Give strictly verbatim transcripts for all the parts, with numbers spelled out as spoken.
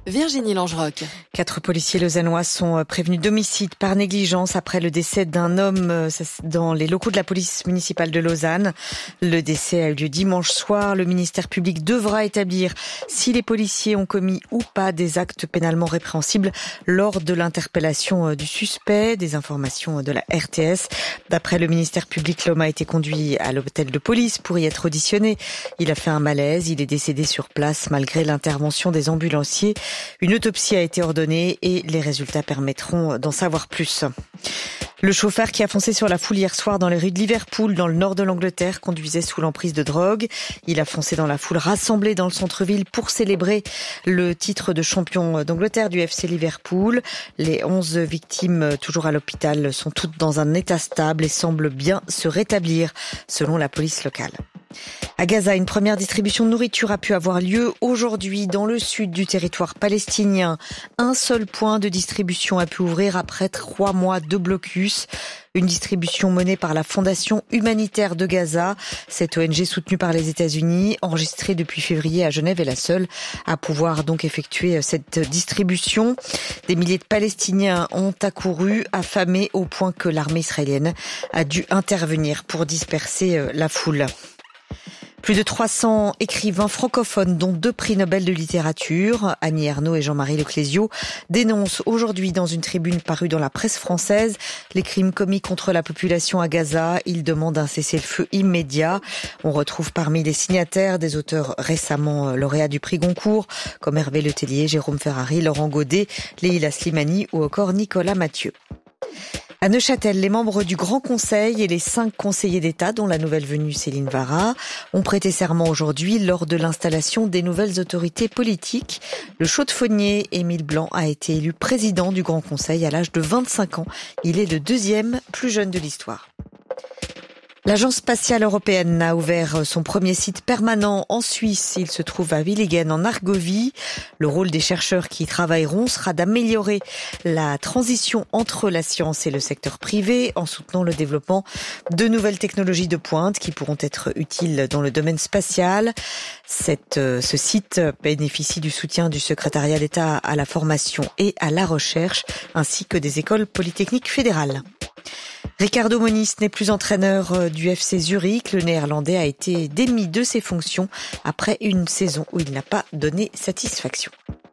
Virginie Langeroc. Quatre policiers lausannois sont prévenus d'homicide par négligence après le décès d'un homme dans les locaux de la police municipale de Lausanne. Le décès a eu lieu dimanche soir. Le ministère public devra établir si les policiers ont commis ou pas des actes pénalement répréhensibles lors de l'interpellation du suspect. Des informations de la R T S. D'après le ministère public, l'homme a été conduit à l'hôtel de police pour y être auditionné. Il a fait un malaise. Il est décédé sur place malgré l'intervention des ambulanciers. Une autopsie a été ordonnée et les résultats permettront d'en savoir plus. Le chauffeur qui a foncé sur la foule hier soir dans les rues de Liverpool, dans le nord de l'Angleterre, conduisait sous l'emprise de drogue. Il a foncé dans la foule rassemblée dans le centre-ville pour célébrer le titre de champion d'Angleterre du F C Liverpool. Les onze victimes, toujours à l'hôpital, sont toutes dans un état stable et semblent bien se rétablir, selon la police locale. À Gaza, une première distribution de nourriture a pu avoir lieu aujourd'hui dans le sud du territoire palestinien. Un seul point de distribution a pu ouvrir après trois mois de blocus. Une distribution menée par la Fondation humanitaire de Gaza. Cette O N G soutenue par les États-Unis, enregistrée depuis février à Genève, est la seule à pouvoir donc effectuer cette distribution. Des milliers de Palestiniens ont accouru, affamés au point que l'armée israélienne a dû intervenir pour disperser la foule. Plus de trois cents écrivains francophones, dont deux prix Nobel de littérature, Annie Ernaux et Jean-Marie Leclésio, dénoncent aujourd'hui dans une tribune parue dans la presse française les crimes commis contre la population à Gaza. Ils demandent un cessez-le-feu immédiat. On retrouve parmi les signataires des auteurs récemment lauréats du prix Goncourt, comme Hervé Letellier, Jérôme Ferrari, Laurent Godet, Leïla Slimani ou encore Nicolas Mathieu. À Neuchâtel, les membres du Grand Conseil et les cinq conseillers d'État, dont la nouvelle venue Céline Vara, ont prêté serment aujourd'hui lors de l'installation des nouvelles autorités politiques. Le chaudefonnier Émile Blanc a été élu président du Grand Conseil à l'âge de vingt-cinq ans. Il est le deuxième plus jeune de l'histoire. L'Agence spatiale européenne a ouvert son premier site permanent en Suisse. Il se trouve à Willingen en Argovie. Le rôle des chercheurs qui y travailleront sera d'améliorer la transition entre la science et le secteur privé en soutenant le développement de nouvelles technologies de pointe qui pourront être utiles dans le domaine spatial. Cette, ce site bénéficie du soutien du secrétariat d'État à la formation et à la recherche ainsi que des écoles polytechniques fédérales. Ricardo Moniz n'est plus entraîneur du F C Zurich. Le Néerlandais a été démis de ses fonctions après une saison où il n'a pas donné satisfaction.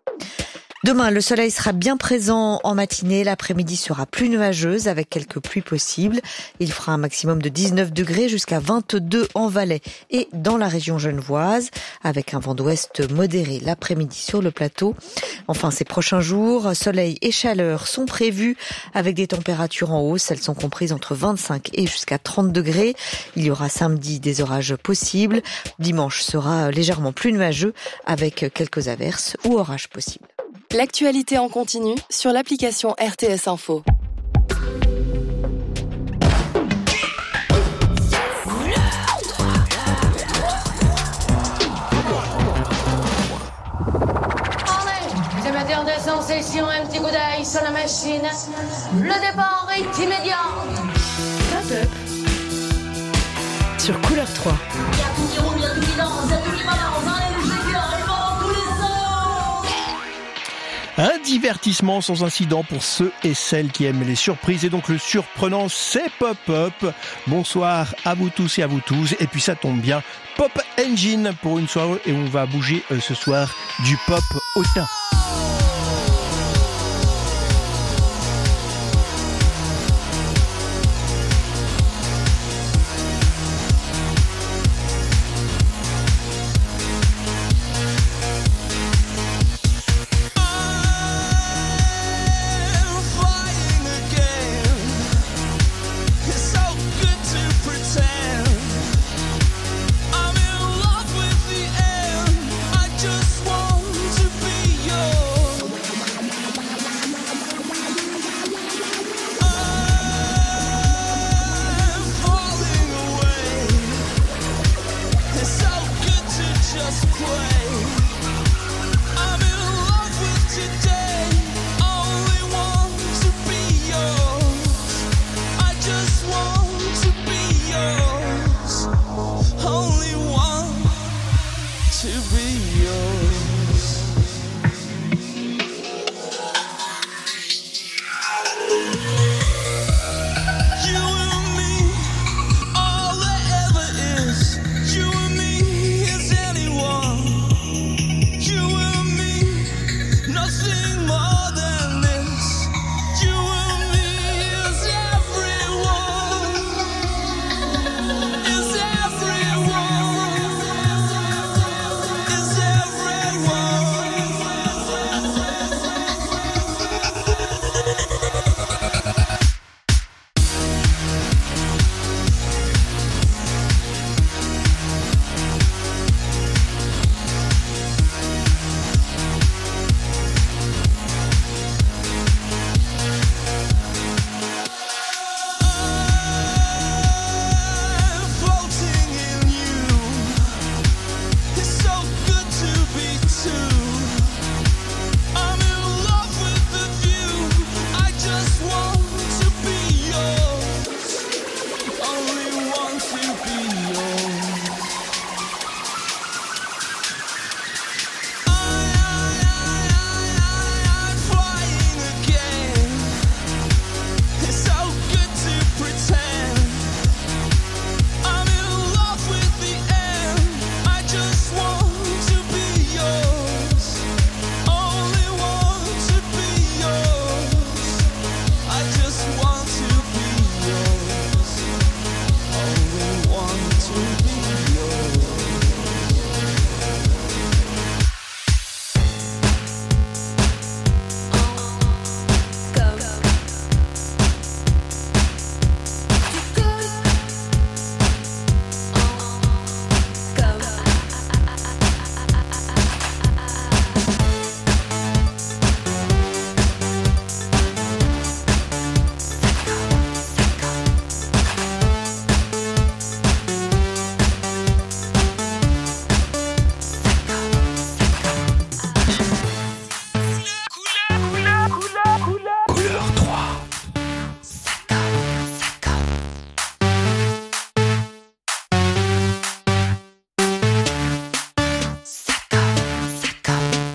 Demain, le soleil sera bien présent en matinée. L'après-midi sera plus nuageuse avec quelques pluies possibles. Il fera un maximum de dix-neuf degrés jusqu'à vingt-deux en Valais et dans la région genevoise avec un vent d'ouest modéré l'après-midi sur le plateau. Enfin, ces prochains jours, soleil et chaleur sont prévus avec des températures en hausse. Elles sont comprises entre vingt-cinq et jusqu'à trente degrés. Il y aura samedi des orages possibles. Dimanche sera légèrement plus nuageux avec quelques averses ou orages possibles. L'actualité en continu sur l'application R T S Info. C'est maintenant des sensations, un petit coup d'œil sur la machine. Le départ est immédiat. Stop-up sur Couleur trois. Il y a tout qui roule, il y a tout qui danse, il y a tout qui balance, enlève le shaker, et pendant tous les sons. Un divertissement sans incident pour ceux et celles qui aiment les surprises et donc le surprenant, c'est Pop-Up. Bonsoir à vous tous et à vous tous. Et puis ça tombe bien, Pop Engine pour une soirée et on va bouger euh, ce soir du pop hautain. I'm in love with the air. I just want to be your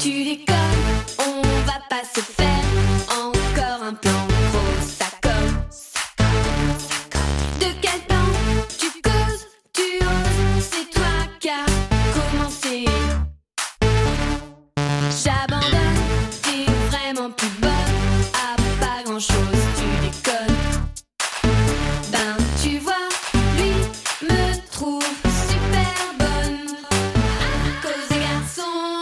tu déconnes, on va pas se faire encore un plan pro, ça comme, de quel temps tu causes, tu oses, c'est toi qui as commencé. J'abandonne, t'es vraiment plus bonne à pas grand chose, tu déconnes. Ben tu vois, lui me trouve super bonne à cause des garçons.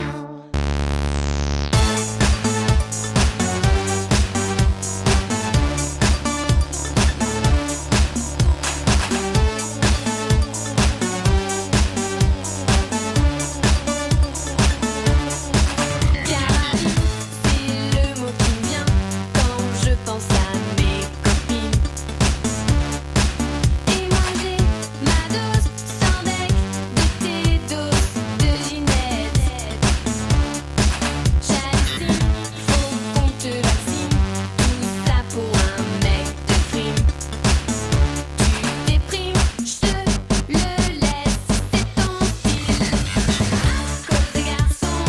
Carabine, c'est le mot qui me vient quand je pense à mes copines. Et moi j'ai ma dose sans deck de tes doses de Ginette. J'hallucine, faut qu'on te vaccine, tout ça pour un mec de frime. Tu déprimes, j'te le laisse, c'est ton style. À cause des garçons,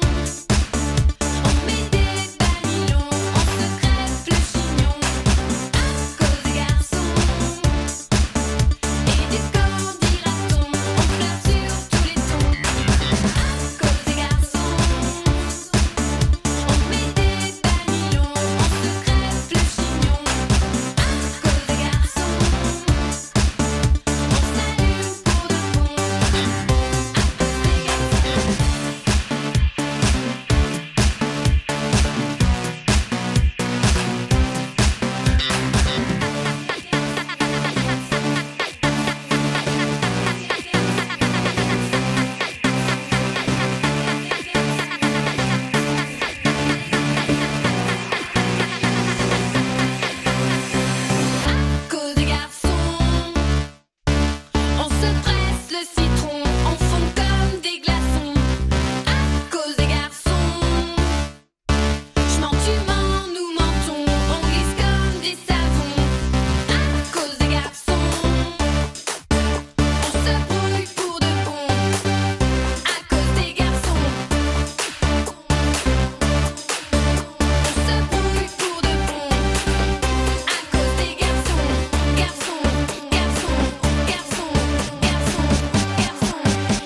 on met des banilons, on se crève le chignon. À cause des garçons, et du corps dira-t-on, on flirte sur tous les tons. À cause des garçons, on met des banilons, on se crève le chignon. À cause des garçons, on s'allume pour de bon. À cause des À cause des garçons, on se presse le citron, on fond comme des glaçons. À cause des garçons, j'mens, tu mens, nous mentons, on glisse comme des savons. À cause des garçons, on se brouille pour de bon. À cause des garçons, on se brouille pour de bon. À cause des garçons, garçons, garçons, garçons, garçons, garçons,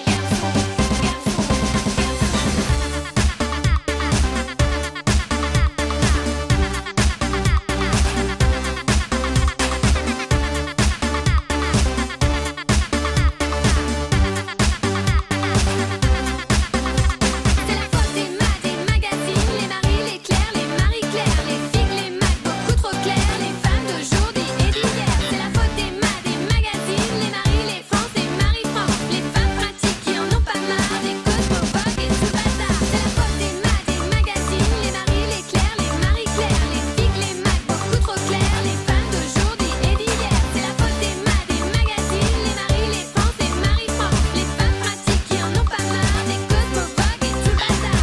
C'est la faute des maths, des magazines, les Marie, les Claire, les Marie-Claire, les figues, les maths beaucoup trop clairs, les femmes d'aujourd'hui et d'hier. C'est la faute des maths, des magazines, les Marie, les France, les Marie-France, les femmes pratiques qui en ont pas marre, des cosmopoques et tout le bazar. C'est la faute des maths, des magazines, les Marie, les Claire, les Marie-Claire, les figues, les maths beaucoup trop clairs, les femmes d'aujourd'hui et d'hier. C'est la faute des maths, des magazines, les Marie, les France, les Marie-France, les femmes pratiques qui en ont pas marre, des cosmopoques et tout le bazar.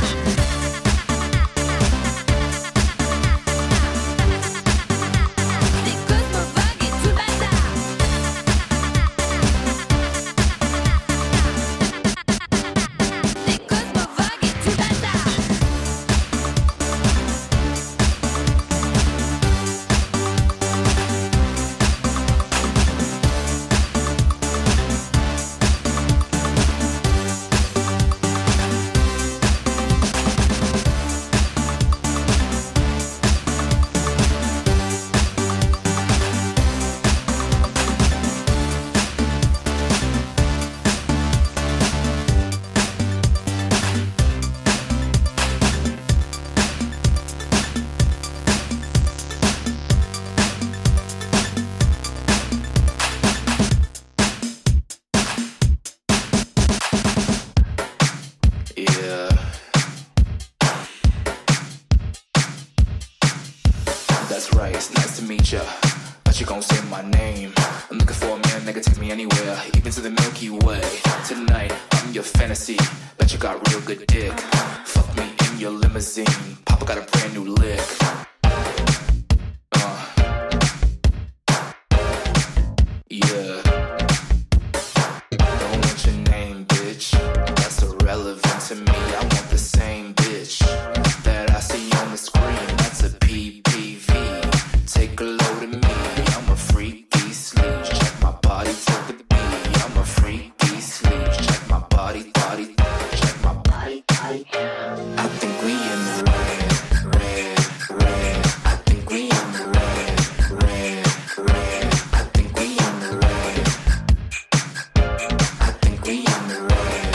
Des cosmopoques et tout le bazar. Des cosmopoques et tout le bazar. Yeah. That's right, it's nice to meet ya. Thought you gon' say my name. I'm looking for a man that can take me anywhere, even to the Milky Way. Tonight, I'm your fantasy. Bet you got real good dick. Fuck me in your limousine. Papa got a brand new lick. Uh. Yeah. Don't want your name, bitch. That's irrelevant to me. I want the same bitch that I see on the screen. That's a P P V. Take a load of me. I'm a freaky sleep. Check my body to the beat. I'm a freaky sleep. Check my body, body. Check my body, body. I think we in the red, red, red. I think we in the red, red, red. I think we in the red. I think we in the red.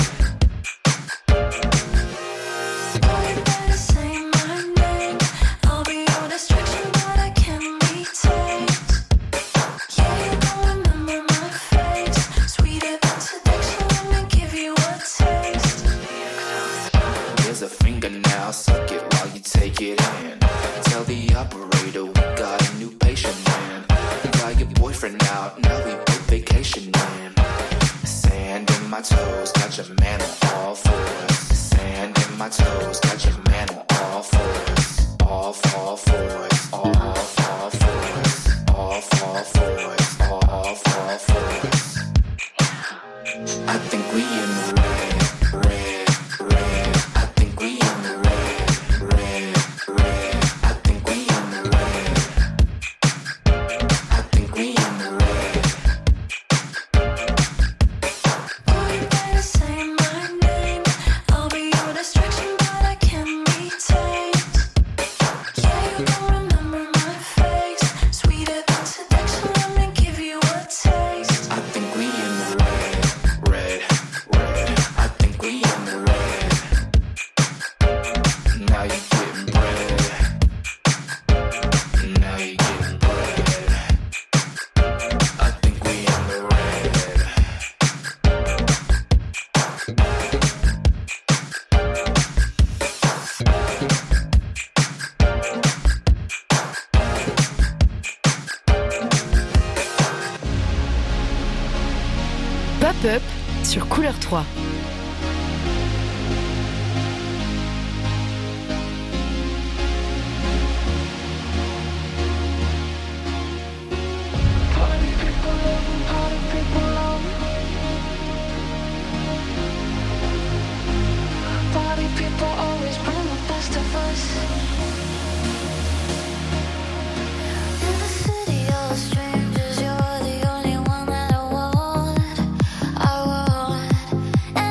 Boy, you better say my name. I'll be your distraction, but I can't be tamed. Yeah, you don't remember my face. Sweeter than seduction, let me give you a taste. Here's a fingernail, suck it while you take it in. Tell the operator we got a new patient in. Got your boyfriend out, now we both vacationing. Sand in my toes, got your man on all fours. Sand in my toes, got your man on all fours. All fall fours, all fall fours. All fall fours, all fall fours. I think we in the red, red, red. I think we in the red, red, red. I think we in the red. I think we in the red. Boy, you better say my name. I'll be your distraction, but I can't be tamed. Yeah, you don't remember my face. Sweeter than seduction, let me give you a taste. I think we in the red, red, red. I think we in the red. Now you getting bread. Now you getting bread. I think we in the red. Pop-up sur Couleur trois. Party people always bring the best of us. In the city of strangers, you're the only one that I want. I want.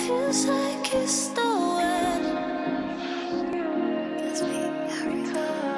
kiss I kissed the wind. Gets me every time.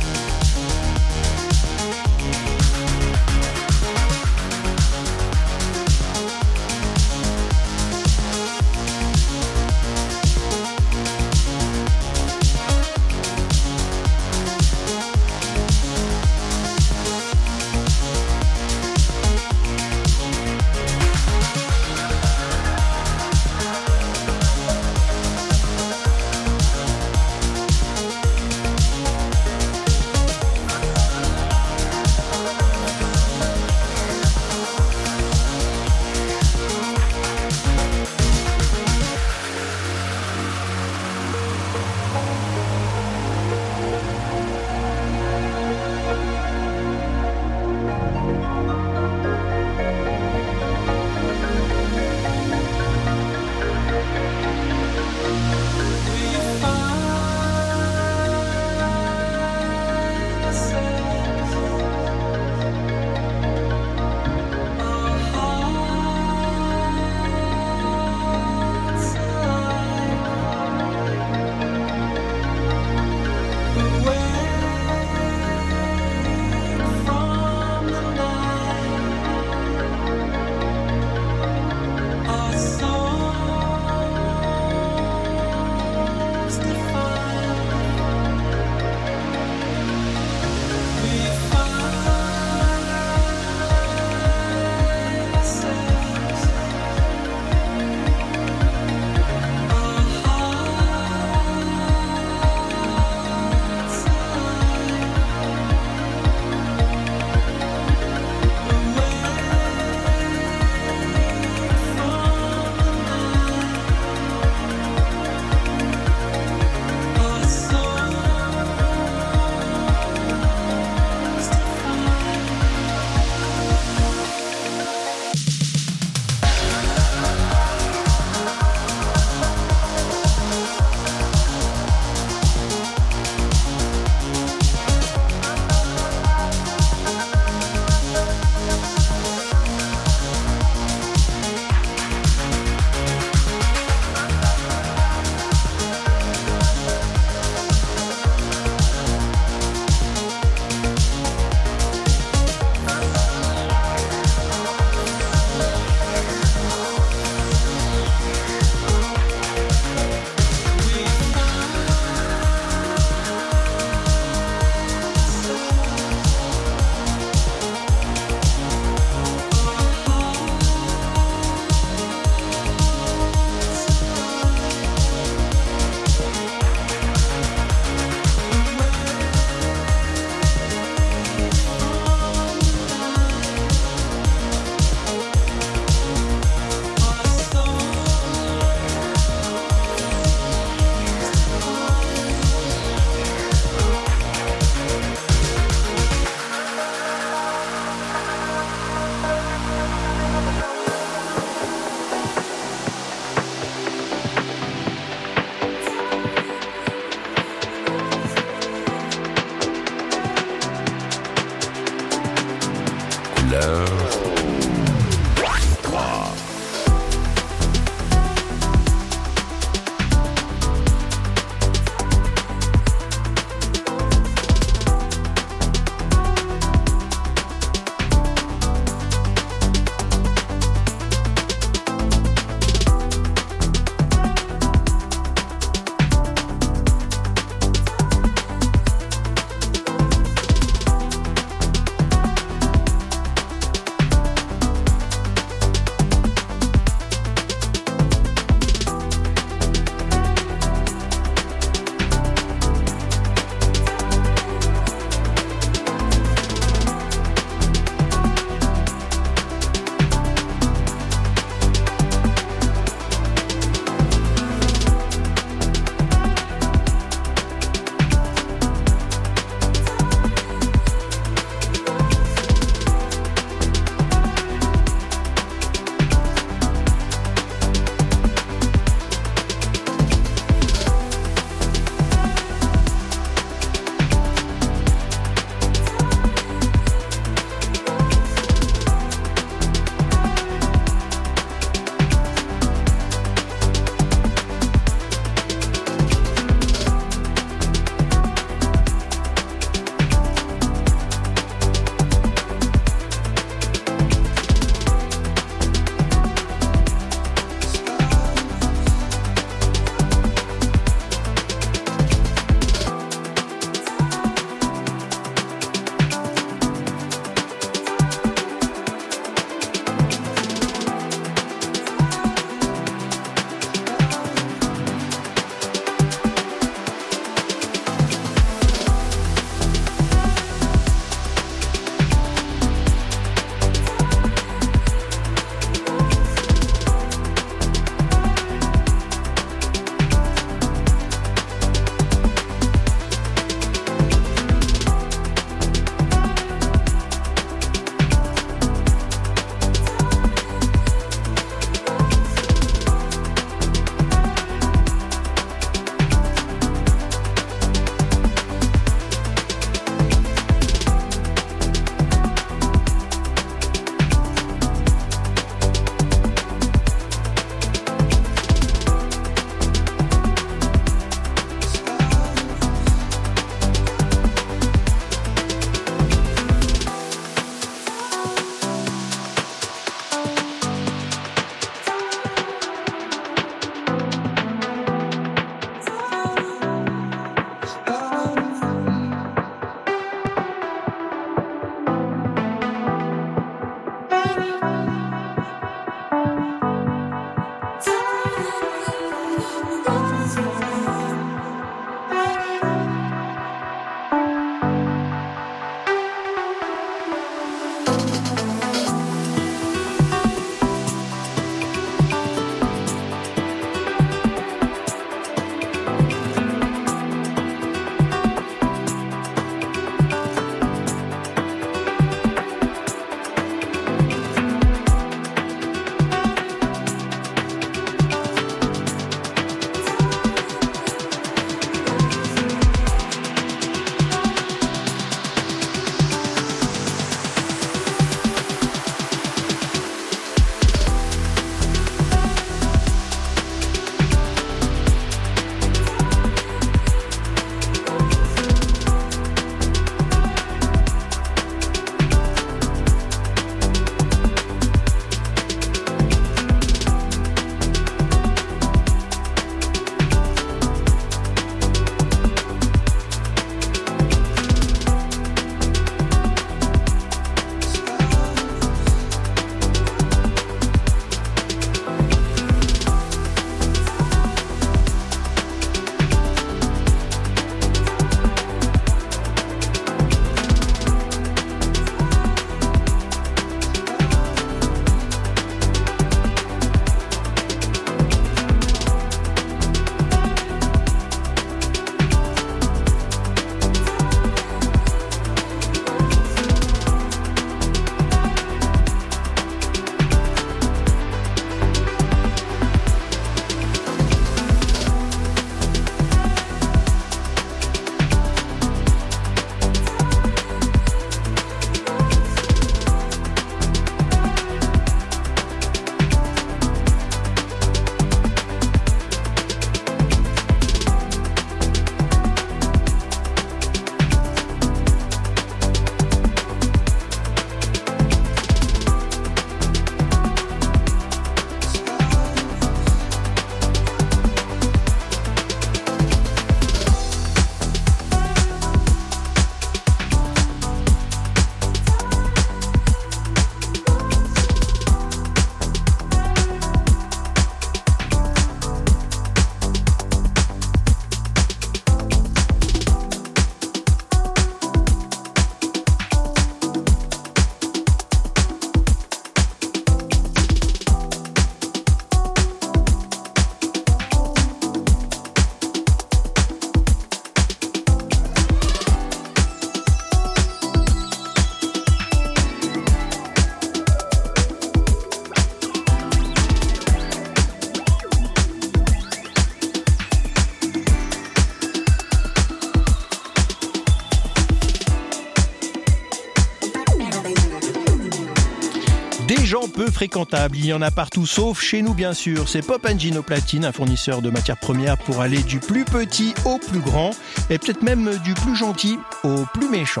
peu fréquentables. Il y en a partout, sauf chez nous bien sûr. C'est Pop Engine au platine, un fournisseur de matières premières pour aller du plus petit au plus grand, et peut-être même du plus gentil au plus méchant.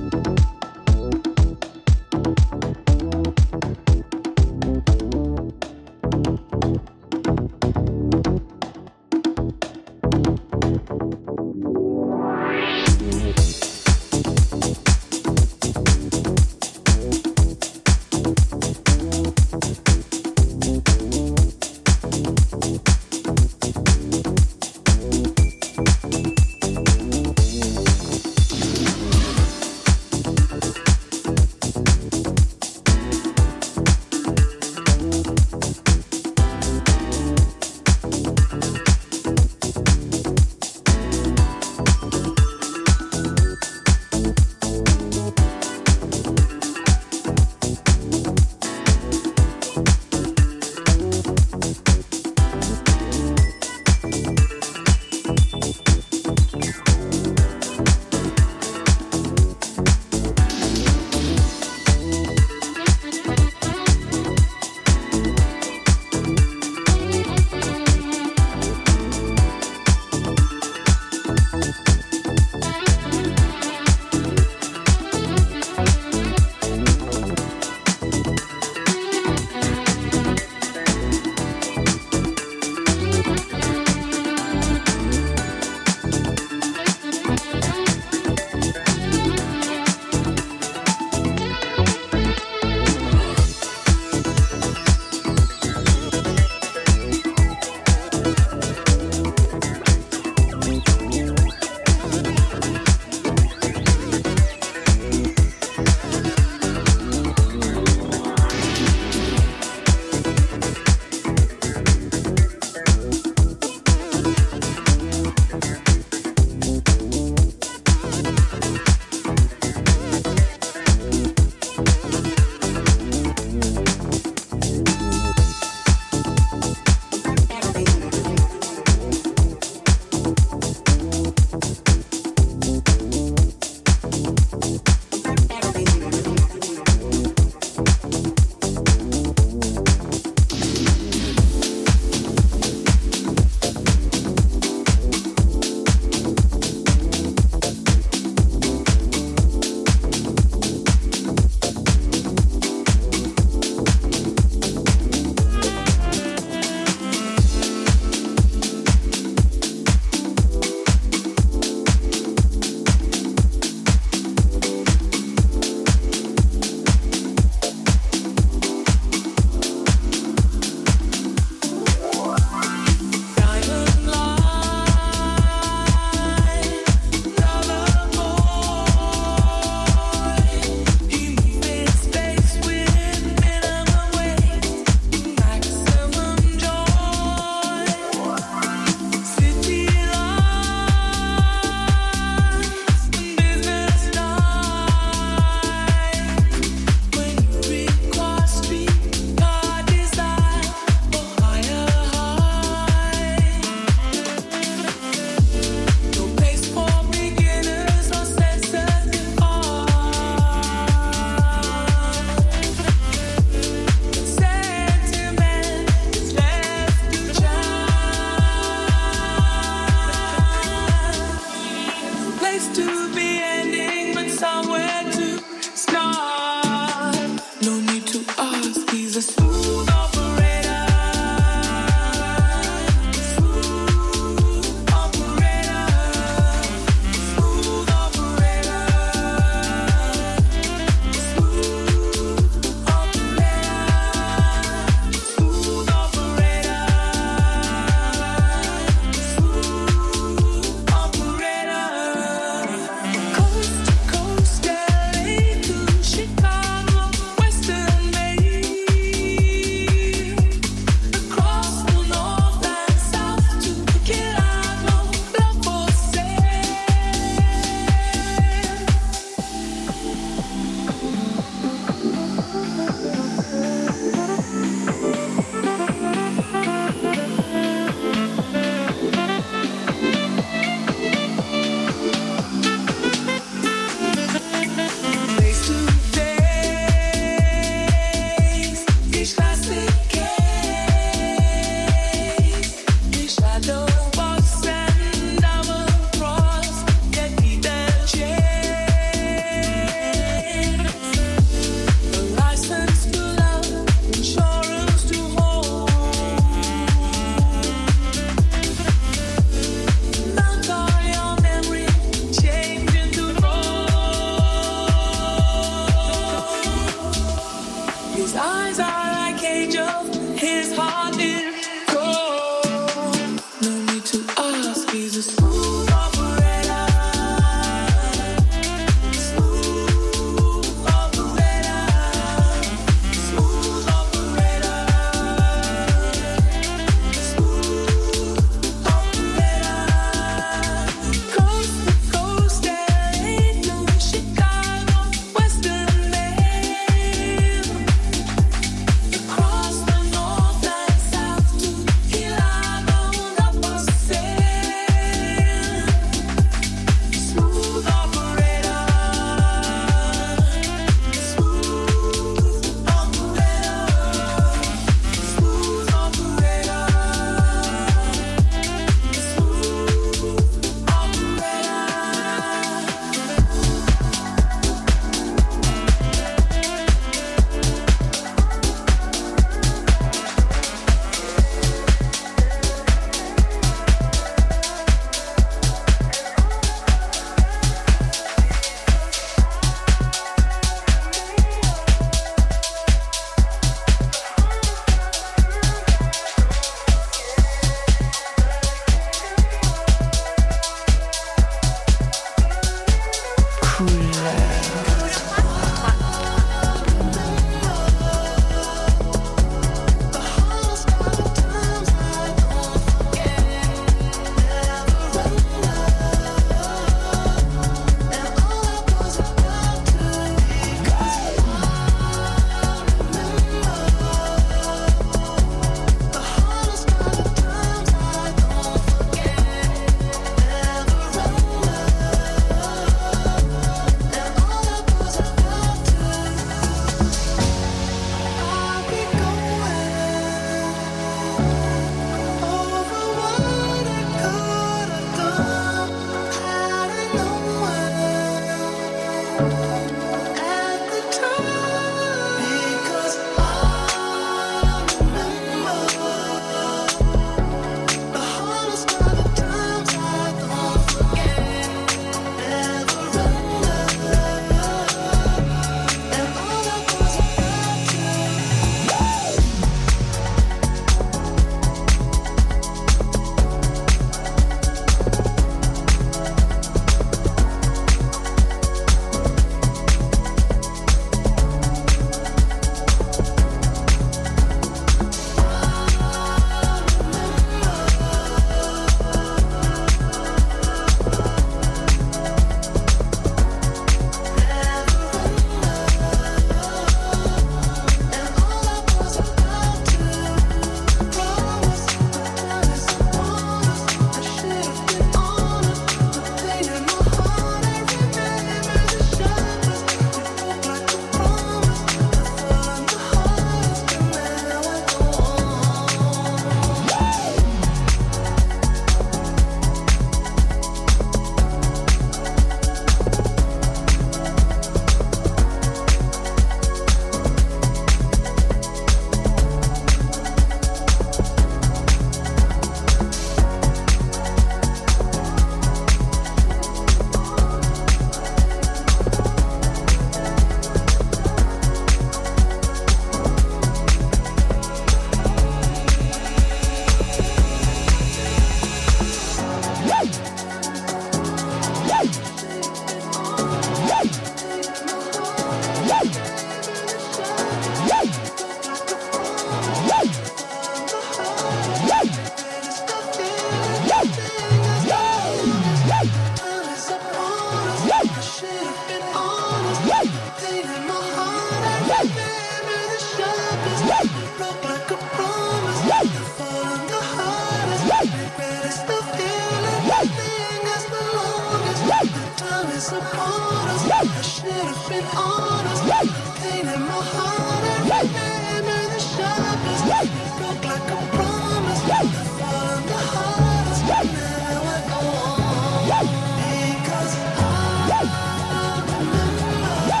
Broke like a promise. The fall of the hearts. Never let go on. Because I remember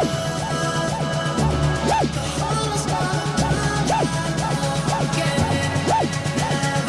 the whole start of time. I won't forget.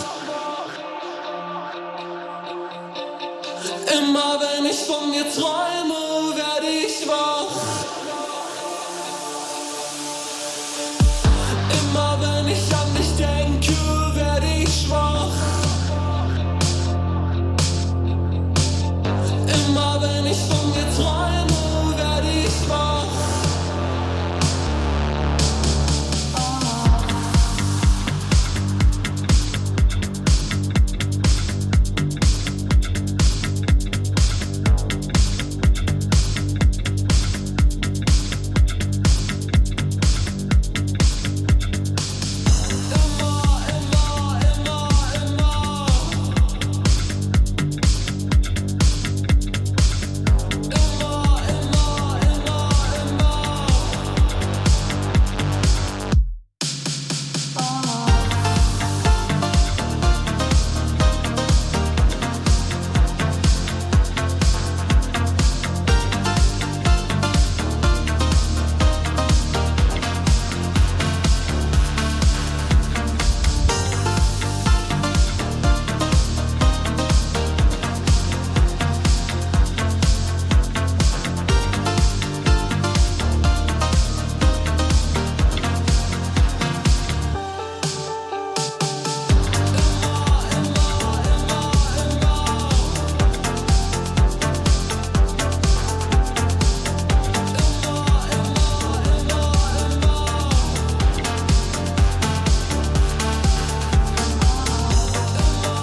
Immer wenn ich von dir träume,